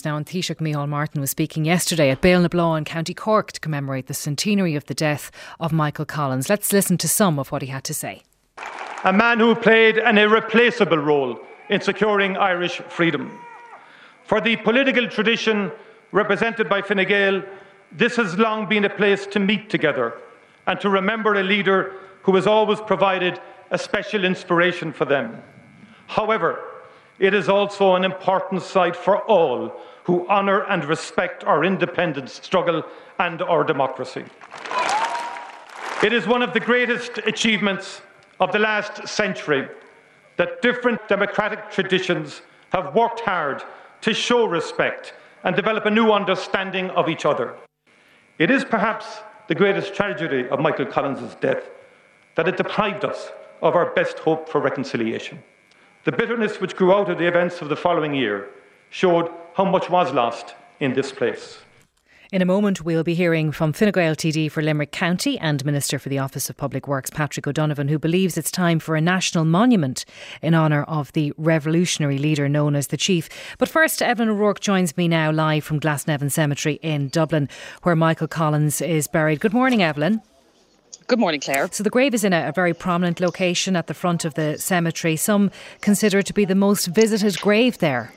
Now, and Taoiseach Micheál Martin was speaking yesterday at Bale-na-Blá in County Cork to commemorate the centenary of the death of Michael Collins. Let's listen to some of what he had to say. A man who played an irreplaceable role in securing Irish freedom. For the political tradition represented by Fine Gael, this has long been a place to meet together and to remember a leader who has always provided a special inspiration for them. However, it is also an important site for all who honour and respect our independence struggle and our democracy. It is one of the greatest achievements of the last century that different democratic traditions have worked hard to show respect and develop a new understanding of each other. It is perhaps the greatest tragedy of Michael Collins' death that it deprived us of our best hope for reconciliation. The bitterness which grew out of the events of the following year showed how much was lost in this place. In a moment, we'll be hearing from Fine Gael TD for Limerick County and Minister for the Office of Public Works, Patrick O'Donovan, who believes it's time for a national monument in honour of the revolutionary leader known as the Chief. But first, Evelyn O'Rourke joins me now live from Glasnevin Cemetery in Dublin, where Michael Collins is buried. Good morning, Evelyn. Good morning, Claire. So the grave is in a very prominent location at the front of the cemetery. Some consider it to be the most visited grave there.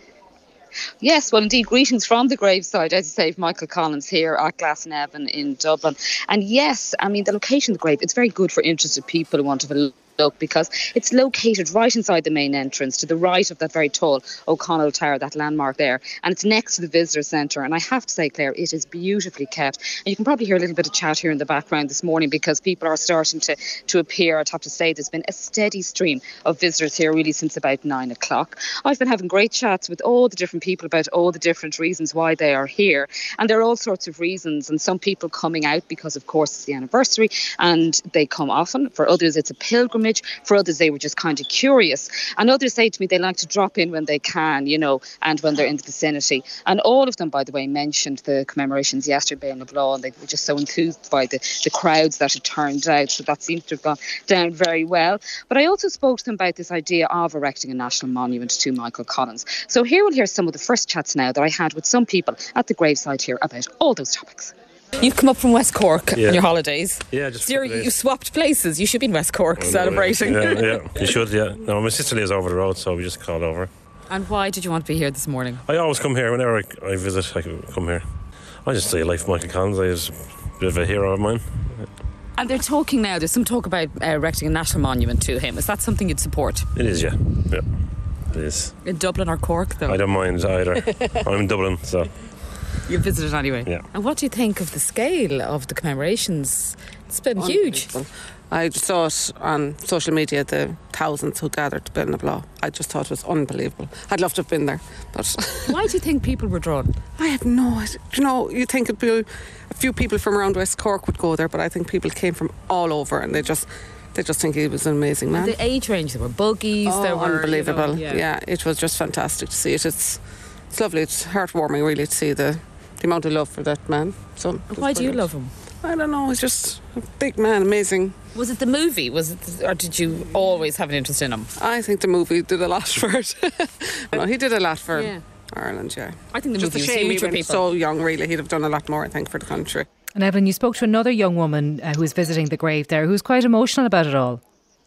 Yes, well, indeed, greetings from the graveside, as you say, of Michael Collins here at Glasnevin in Dublin. And yes, I mean, the location of the grave, it's very good for interested people who want to have a look, because it's located right inside the main entrance to the right of that very tall O'Connell Tower, that landmark there, and it's next to the visitor centre. And I have to say, Claire, it is beautifully kept, and you can probably hear a little bit of chat here in the background this morning because people are starting to appear. I'd have to say there's been a steady stream of visitors here really since about 9 o'clock. I've been having great chats with all the different people about all the different reasons why they are here, and there are all sorts of reasons, and some people coming out because of course it's the anniversary and they come often. For others it's a pilgrimage. For others, they were just kind of curious. And others say to me they like to drop in when they can, you know, and when they're in the vicinity. And all of them, by the way, mentioned the commemorations yesterday in Bale-na-Blá, and they were just so enthused by the crowds that had turned out. So that seems to have gone down very well. But I also spoke to them about this idea of erecting a national monument to Michael Collins. So here we'll hear some of the first chats now that I had with some people at the graveside here about all those topics. You've come up from West Cork on your holidays. Yeah, just so you swapped places. You should be in West Cork celebrating. Yeah, you should, yeah. No, my sister lives over the road, so we just called over. And why did you want to be here this morning? I always come here. Whenever I visit, I come here. I just say life of Michael Collins. He's a bit of a hero of mine. And they're talking now, there's some talk about erecting a national monument to him. Is that something you'd support? It is, yeah. Yeah, it is. In Dublin or Cork, though? I don't mind either. I'm in Dublin, so... You visited anyway? Yeah. And what do you think of the scale of the commemorations? It's been huge. I just saw it on social media, the thousands who gathered to Bale-na-Blá. I just thought it was unbelievable. I'd love to have been there. But why do you think people were drawn? I have no idea. You know, you think it'd be a few people from around West Cork would go there, but I think people came from all over and they just think he was an amazing man. And the age range, there were buggies, there were... Unbelievable. Yeah, it was just fantastic to see it. It's lovely. It's heartwarming, really, to see the amount of love for that man. So why do you love him? I don't know, he's just a big man, amazing. Was it the movie? Or did you always have an interest in him? I think the movie did a lot for it. No, he did a lot for Ireland, yeah. I think the movie was huge for people. He was so young, really. He'd have done a lot more, I think, for the country. And Evelyn, you spoke to another young woman who was visiting the grave there, who was quite emotional about it all.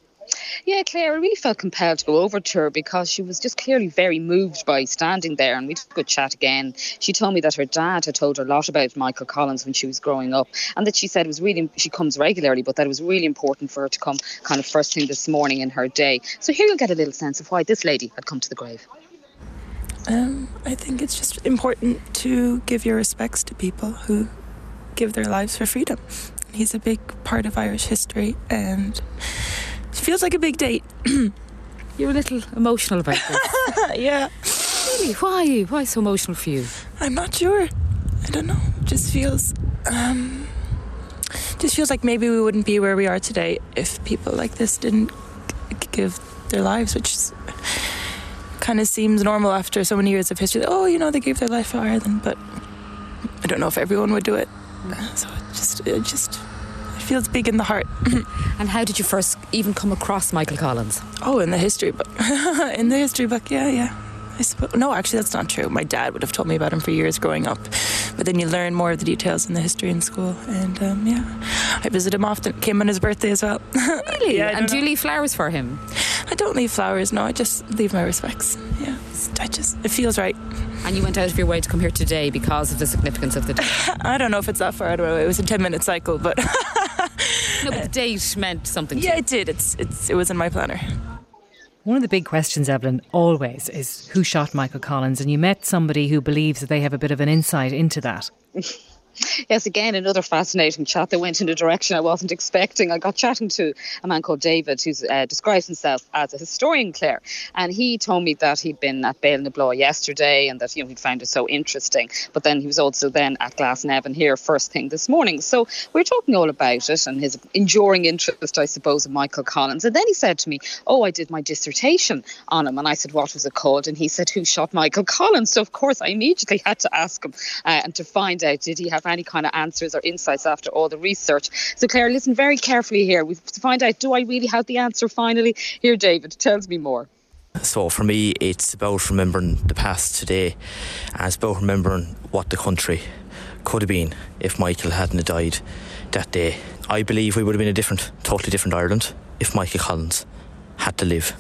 Yeah, Claire, I really felt compelled to go over to her because she was just clearly very moved by standing there, and we had a good chat again. She told me that her dad had told her a lot about Michael Collins when she was growing up, and that she said it was really, she comes regularly, but that it was really important for her to come kind of first thing this morning in her day. So here you'll get a little sense of why this lady had come to the grave. I think it's just important to give your respects to people who give their lives for freedom. He's a big part of Irish history, and it feels like a big date. You're a little emotional about this. Yeah. Really? Why? Why so emotional for you? I'm not sure. I don't know. Just feels like maybe we wouldn't be where we are today if people like this didn't give their lives, which kind of seems normal after so many years of history. Oh, you know, they gave their life for Ireland, but I don't know if everyone would do it. So it just feels big in the heart. And how did you first even come across Michael Collins? Oh, in the history book. In the history book, yeah. I suppose. No, actually, that's not true. My dad would have told me about him for years growing up. But then you learn more of the details in the history in school. And I visit him often. Came on his birthday as well. Really? Yeah, and do you leave flowers for him? I don't leave flowers, no. I just leave my respects. Yeah, it feels right. And you went out of your way to come here today because of the significance of the day? I don't know if it's that far out of my way. It was a 10-minute cycle, but... No, but the date meant something to you. Yeah, it did. It was in my planner. One of the big questions, Evelyn, always is who shot Michael Collins? And you met somebody who believes that they have a bit of an insight into that. Yes, again, another fascinating chat that went in a direction I wasn't expecting. I got chatting to a man called David, who describes himself as a historian, Claire, and he told me that he'd been at Ballinabraw yesterday and that he'd found it so interesting. But then he was also then at Glasnevin here first thing this morning. So we're talking all about it and his enduring interest, I suppose, in Michael Collins. And then he said to me, I did my dissertation on him. And I said, what was it called? And he said, who shot Michael Collins? So, of course, I immediately had to ask him and to find out, did he have any kind of answers or insights after all the research. So Claire, listen very carefully here. We have to find out, do I really have the answer finally? Here, David, tells me more. So for me, it's about remembering the past today, and it's about remembering what the country could have been if Michael hadn't died that day. I believe we would have been a totally different Ireland if Michael Collins had to live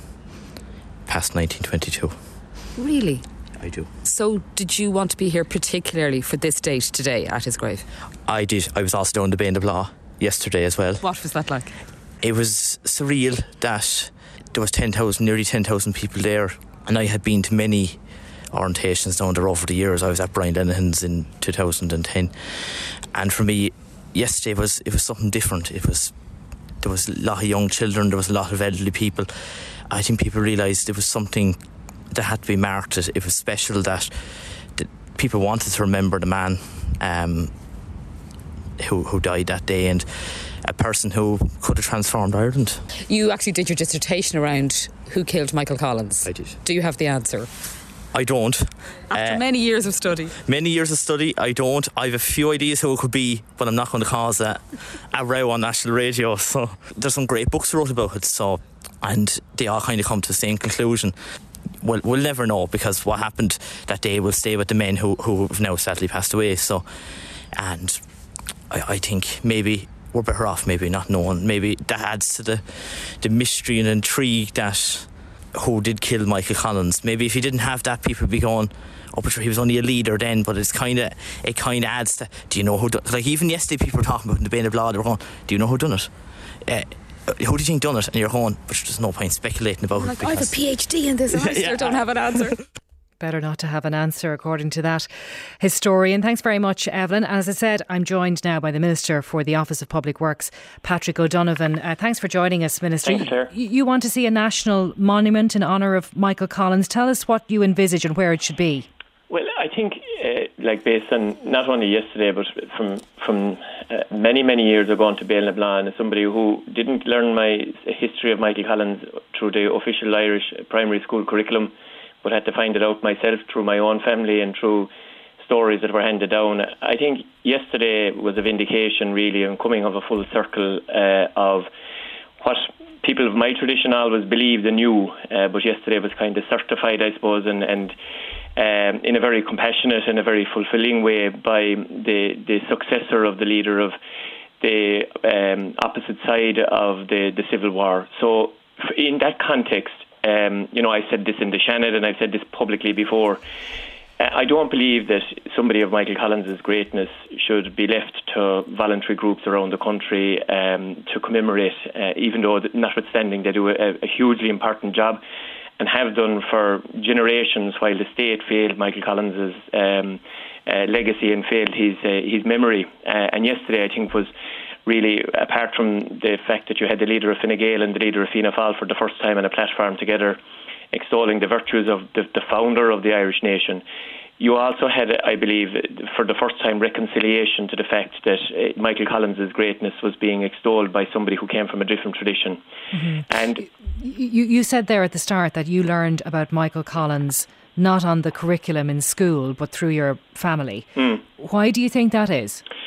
past 1922. Really? I do. So did you want to be here particularly for this date today at his grave? I did. I was also down the Ballinabraw yesterday as well. What was that like? It was surreal that there was nearly 10,000 people there, and I had been to many orientations down there over the years. I was at Brian Lenihan's in 2010, and for me yesterday it was something different. There was a lot of young children, there was a lot of elderly people. I think people realised it was something that had to be marked. It was special that people wanted to remember the man who died that day, and a person who could have transformed Ireland. You actually did your dissertation around who killed Michael Collins. I did. Do you have the answer? I don't. After many years of study? Many years of study, I don't. I have a few ideas who it could be, but I'm not going to cause a row on national radio. So there's some great books wrote about it, and they all kind of come to the same conclusion. Well, we'll never know, because what happened that day will stay with the men who have now sadly passed away. So, and I think maybe we're better off maybe not knowing. Maybe that adds to the mystery and intrigue that who did kill Michael Collins. Maybe if he didn't have that, people would be going, but he was only a leader then. But it kind of adds to, do you know who done, like even yesterday people were talking about in the Ballinabraw, they were going, do you know who done it? Who do you think done it? And you're going, but there's no point speculating about it. I have a PhD in this and I still don't have an answer. Better not to have an answer, according to that historian. Thanks very much, Evelyn. As I said, I'm joined now by the Minister for the Office of Public Works, Patrick O'Donovan. Thanks for joining us, Minister. Thanks, Claire. You want to see a national monument in honour of Michael Collins. Tell us what you envisage and where it should be. Well, I think, based on not only yesterday, but from many years ago on to Ballinabraw, and as somebody who didn't learn my history of Michael Collins through the official Irish primary school curriculum, but had to find it out myself through my own family and through stories that were handed down. I think yesterday was a vindication, really, and coming of a full circle of what people of my tradition always believed and knew, but yesterday was kind of certified, I suppose, and in a very compassionate and a very fulfilling way by the successor of the leader of the opposite side of the Civil War. So in that context, I said this in the Shannon and I've said this publicly before, I don't believe that somebody of Michael Collins' greatness should be left to voluntary groups around the country to commemorate, even though, notwithstanding, they do a hugely important job and have done for generations while the state failed Michael Collins' legacy and failed his memory. And yesterday, I think, was really, apart from the fact that you had the leader of Fine Gael and the leader of Fianna Fáil for the first time on a platform together, extolling the virtues of the founder of the Irish nation, you also had, I believe, for the first time, reconciliation to the fact that Michael Collins' greatness was being extolled by somebody who came from a different tradition. Mm-hmm. And you said there at the start that you learned about Michael Collins not on the curriculum in school, but through your family. Why do you think that is?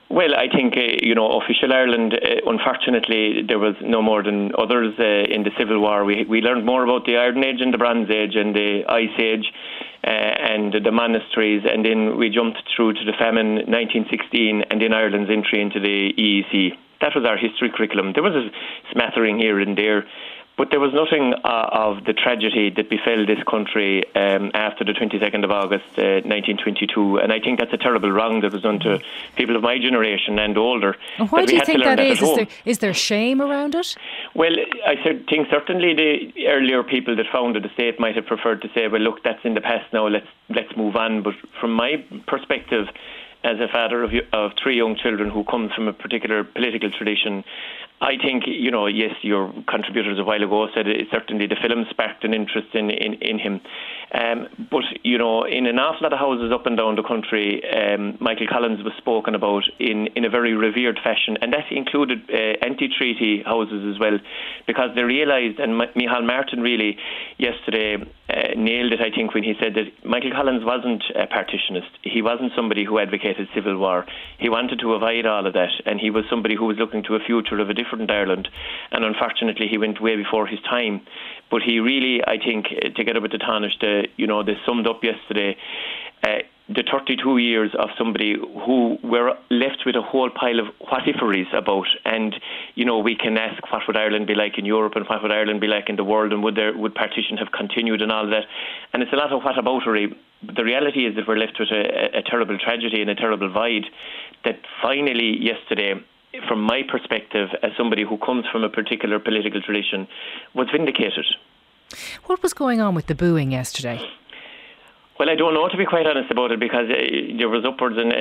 Well, I think, official Ireland, unfortunately, there was no more than others in the Civil War. We learned more about the Iron Age and the Bronze Age and the Ice Age and the monasteries, and then we jumped through to the famine 1916 and then Ireland's entry into the EEC. That was our history curriculum. There was a smattering here and there, but there was nothing of the tragedy that befell this country after the 22nd of August 1922. And I think that's a terrible wrong that was done to people of my generation and older. And why do you think that is? Is there shame around it? Well, I think certainly the earlier people that founded the state might have preferred to say, well, look, that's in the past now, let's move on. But from my perspective, as a father of 3 young children who come from a particular political tradition, I think, yes, your contributors a while ago said certainly the film sparked an interest in him. But, in an awful lot of houses up and down the country, Michael Collins was spoken about in a very revered fashion, and that included anti-treaty houses as well, because they realised, and Micheál Martin really yesterday nailed it, I think, when he said that Michael Collins wasn't a partitionist. He wasn't somebody who advocated civil war. He wanted to avoid all of that, and he was somebody who was looking to a future of a different Ireland, and unfortunately he went way before his time. But he really, I think, together with the Taoiseach, they summed up yesterday the 32 years of somebody who were left with a whole pile of what-iferys about. And, we can ask what would Ireland be like in Europe and what would Ireland be like in the world, and would partition have continued and all of that. And it's a lot of whataboutery. The reality is that we're left with a terrible tragedy and a terrible void that finally yesterday, from my perspective, as somebody who comes from a particular political tradition, was vindicated. What was going on with the booing yesterday? Well, I don't know, to be quite honest about it, because there was upwards, and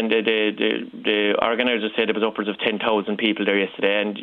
the organisers said there was upwards of 10,000 people there yesterday. And,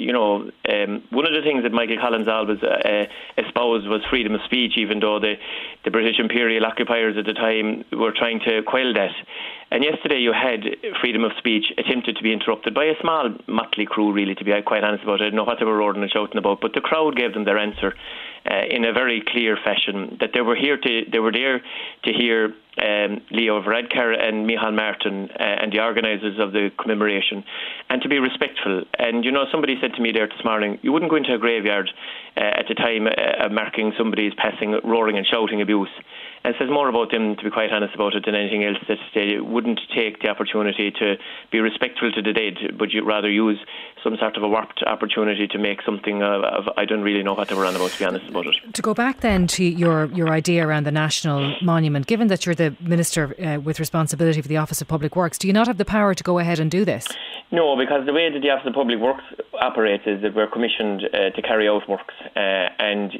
one of the things that Michael Collins always espoused was freedom of speech, even though the British imperial occupiers at the time were trying to quell that. And yesterday you had freedom of speech attempted to be interrupted by a small motley crew, really, to be quite honest about it. I don't know what they were roaring and shouting about, but the crowd gave them their answer in a very clear fashion, that they were there to hear Leo Varadkar and Micheál Martin and the organisers of the commemoration, and to be respectful. And, somebody said to me there this morning, you wouldn't go into a graveyard at the time of marking somebody's passing, roaring and shouting abuse. And it says more about them, to be quite honest about it, than anything else, that they wouldn't take the opportunity to be respectful to the dead, but you'd rather use some sort of a warped opportunity to make something of I don't really know what they were on about, to be honest about it. To go back then to your idea around the National Monument, given that you're the Minister with responsibility for the Office of Public Works, do you not have the power to go ahead and do this? No, because the way that the Office of Public Works operates is that we're commissioned to carry out works, and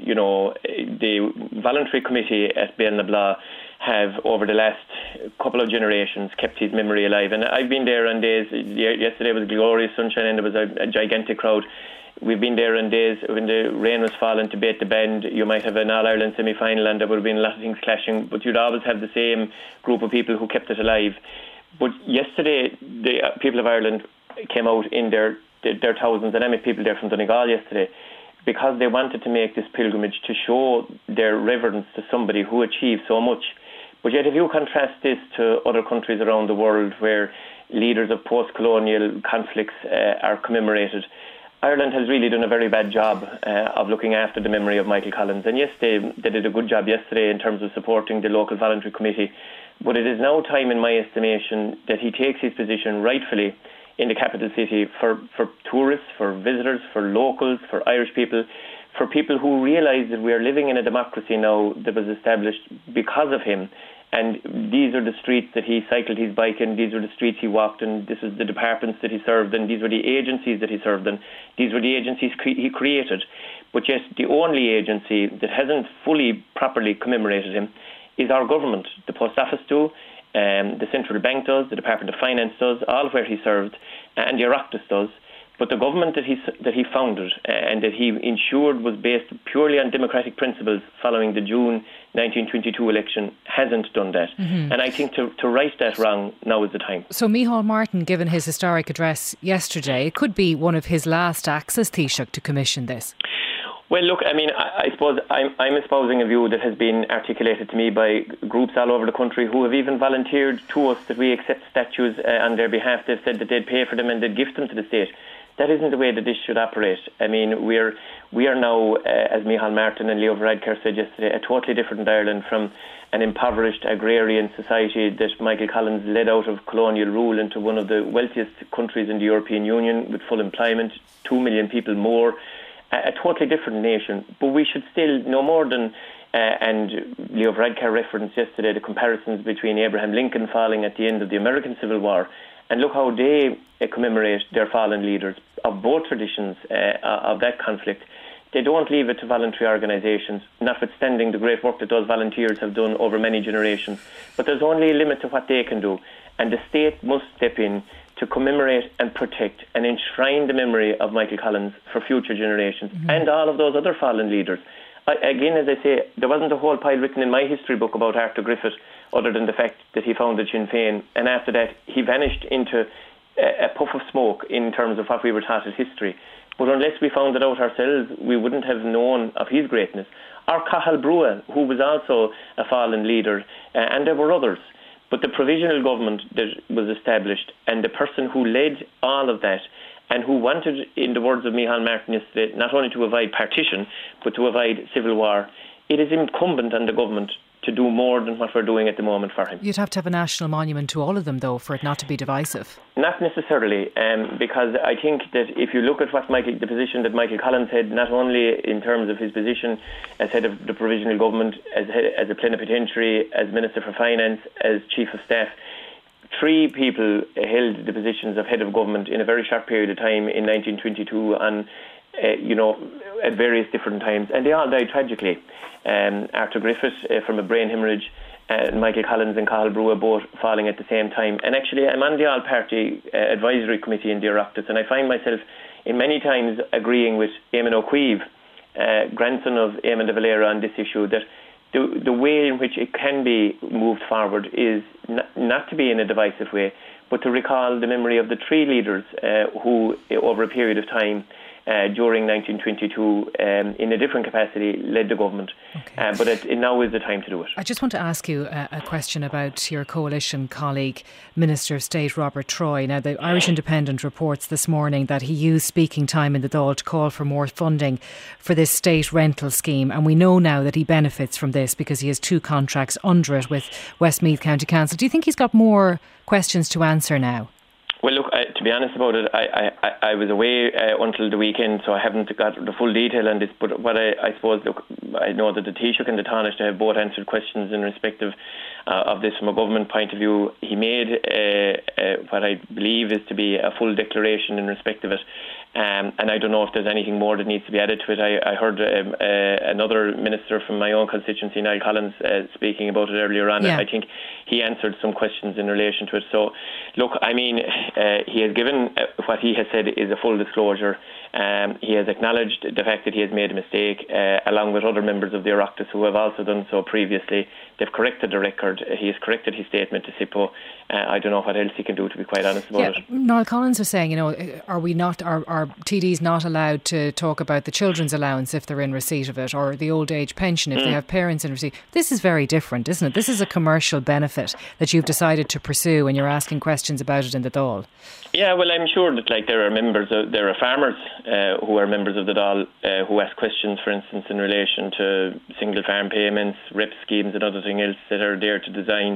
the voluntary committee at Béal-na-Bláth have, over the last couple of generations, kept his memory alive. And I've been there on days, yesterday was glorious sunshine and there was a gigantic crowd. We've been there on days when the rain was falling to bait the bend. You might have an All-Ireland semi-final and there would have been a lot of things clashing, but you'd always have the same group of people who kept it alive. But yesterday, the people of Ireland came out in their thousands, and I met people there from Donegal yesterday, because they wanted to make this pilgrimage to show their reverence to somebody who achieved so much. But yet if you contrast this to other countries around the world where leaders of post-colonial conflicts are commemorated, Ireland has really done a very bad job of looking after the memory of Michael Collins. And yes, they did a good job yesterday in terms of supporting the local voluntary committee. But it is now time, in my estimation, that he takes his position rightfully in the capital city for tourists, for visitors, for locals, for Irish people, for people who realise that we are living in a democracy now that was established because of him. And these are the streets that he cycled his bike in, these are the streets he walked in, this is the departments that he served in, these were the agencies that he served in, these were the agencies he created. But yet the only agency that hasn't fully, properly commemorated him is our government. The Post Office do, the Central Bank does, the Department of Finance does, all where he served, and the Oireachtas does. But the government that he founded and that he ensured was based purely on democratic principles following the June 1922 election hasn't done that. Mm-hmm. And I think to right that wrong, now is the time. So Micheál Martin, given his historic address yesterday, it could be one of his last acts as Taoiseach to commission this. Well, look, I mean, I suppose I'm espousing a view that has been articulated to me by groups all over the country who have even volunteered to us that we accept statues on their behalf. They've said that they'd pay for them and they'd gift them to the state. That isn't the way that this should operate. I mean, we are now, as Micheál Martin and Leo Varadkar said yesterday, a totally different Ireland from an impoverished agrarian society that Michael Collins led out of colonial rule into one of the wealthiest countries in the European Union with full employment, 2 million people more, a totally different nation. But we should still, no more than, and Leo Varadkar referenced yesterday the comparisons between Abraham Lincoln falling at the end of the American Civil War, and look how they commemorate their fallen leaders of both traditions of that conflict. They don't leave it to voluntary organisations, notwithstanding the great work that those volunteers have done over many generations. But there's only a limit to what they can do, and the state must step in to commemorate and protect and enshrine the memory of Michael Collins for future generations and all of those other fallen leaders. Again, as I say, there wasn't a whole pile written in my history book about Arthur Griffith other than the fact that he founded Sinn Féin, and after that he vanished into a puff of smoke in terms of what we were taught as history. But unless we found it out ourselves, we wouldn't have known of his greatness. Or Cathal Brugha, who was also a fallen leader, and there were others. But the provisional government that was established and the person who led all of that and who wanted, in the words of Micheál Martin yesterday, not only to avoid partition, but to avoid civil war, it is incumbent on the government to do more than what we're doing at the moment for him. You'd have to have a national monument to all of them, though, for it not to be divisive. Not necessarily, because I think that if you look at what the position that Michael Collins had, not only in terms of his position as head of the provisional government, as a plenipotentiary, as Minister for Finance, as Chief of Staff, 3 people held the positions of head of government in a very short period of time in 1922 on, at various different times, and they all died tragically. Arthur Griffith from a brain hemorrhage, Michael Collins and Cathal Brugha both falling at the same time. And actually, I'm on the All-Party Advisory Committee in the Oireachtas, and I find myself in many times agreeing with Eamon O'Queeve, grandson of Eamon de Valera, on this issue, that the way in which it can be moved forward is not to be in a divisive way, but to recall the memory of the 3 leaders who, over a period of time, during 1922, in a different capacity, led the government. Okay. But now is the time to do it. I just want to ask you a question about your coalition colleague, Minister of State Robert Troy. Now, the Irish Independent reports this morning that he used speaking time in the Dáil to call for more funding for this state rental scheme. And we know now that he benefits from this because he has 2 contracts under it with Westmeath County Council. Do you think he's got more questions to answer now? Well, look, to be honest about it, I was away until the weekend, so I haven't got the full detail on this. But what I suppose, look, I know that the Taoiseach and the Taoiseach have both answered questions in respect of this from a government point of view. He made what I believe is to be a full declaration in respect of it. And I don't know if there's anything more that needs to be added to it. I heard another minister from my own constituency, Niall Collins, speaking about it earlier on. Yeah. I think he answered some questions in relation to it. So, look, I mean, he has given what he has said is a full disclosure. He has acknowledged the fact that he has made a mistake, along with other members of the Oireachtas who have also done so previously. They've corrected the record. He has corrected his statement to SIPO. I don't know what else he can do, to be quite honest about it. Niall Collins was saying, are TDs not allowed to talk about the children's allowance if they're in receipt of it, or the old age pension if they have parents in receipt? This is very different, isn't it? This is a commercial benefit that you've decided to pursue, and you're asking questions about it in the Dáil. Yeah, well, I'm sure that there are farmers who are members of the Dáil who ask questions, for instance, in relation to single farm payments, REP schemes, and other things else that are there to design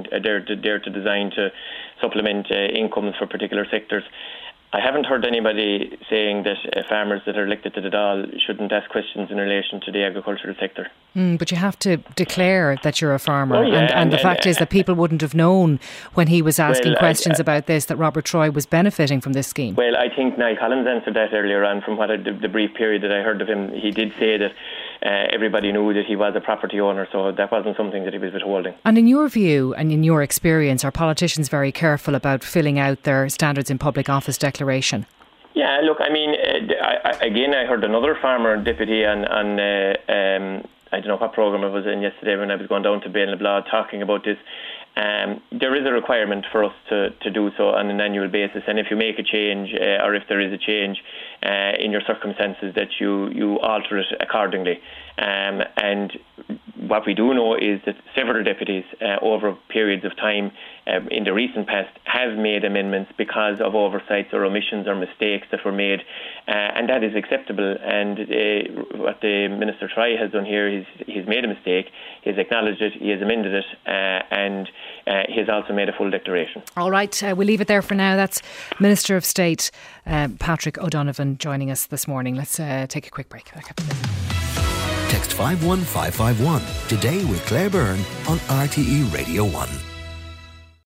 to supplement incomes for particular sectors. I haven't heard anybody saying that farmers that are elected to the Dáil shouldn't ask questions in relation to the agricultural sector. But you have to declare that you're a farmer. And the fact is that people wouldn't have known when he was asking questions about this that Robert Troy was benefiting from this scheme. Well, I think Niall Collins answered that earlier on. From what the brief period that I heard of him, he did say that everybody knew that he was a property owner, so that wasn't something that he was withholding. And in your view and in your experience, are politicians very careful about filling out their standards in public office declaration? Yeah, look, I mean, I heard another farmer deputy on I don't know what programme I was in yesterday when I was going down to Bain-le-Blad talking about this. there is a requirement for us to do so on an annual basis, and if you make a change or if there is a change in your circumstances, that you alter it accordingly. And what we do know is that several deputies over periods of time in the recent past have made amendments because of oversights or omissions or mistakes that were made, and that is acceptable. And what the Minister Try has done here is he's made a mistake, he's acknowledged it, he has amended it, and he has also made a full declaration. All right, we'll leave it there for now. That's Minister of State Patrick O'Donovan joining us this morning. Let's take a quick break. Text 51551 today with Claire Byrne on RTE Radio 1.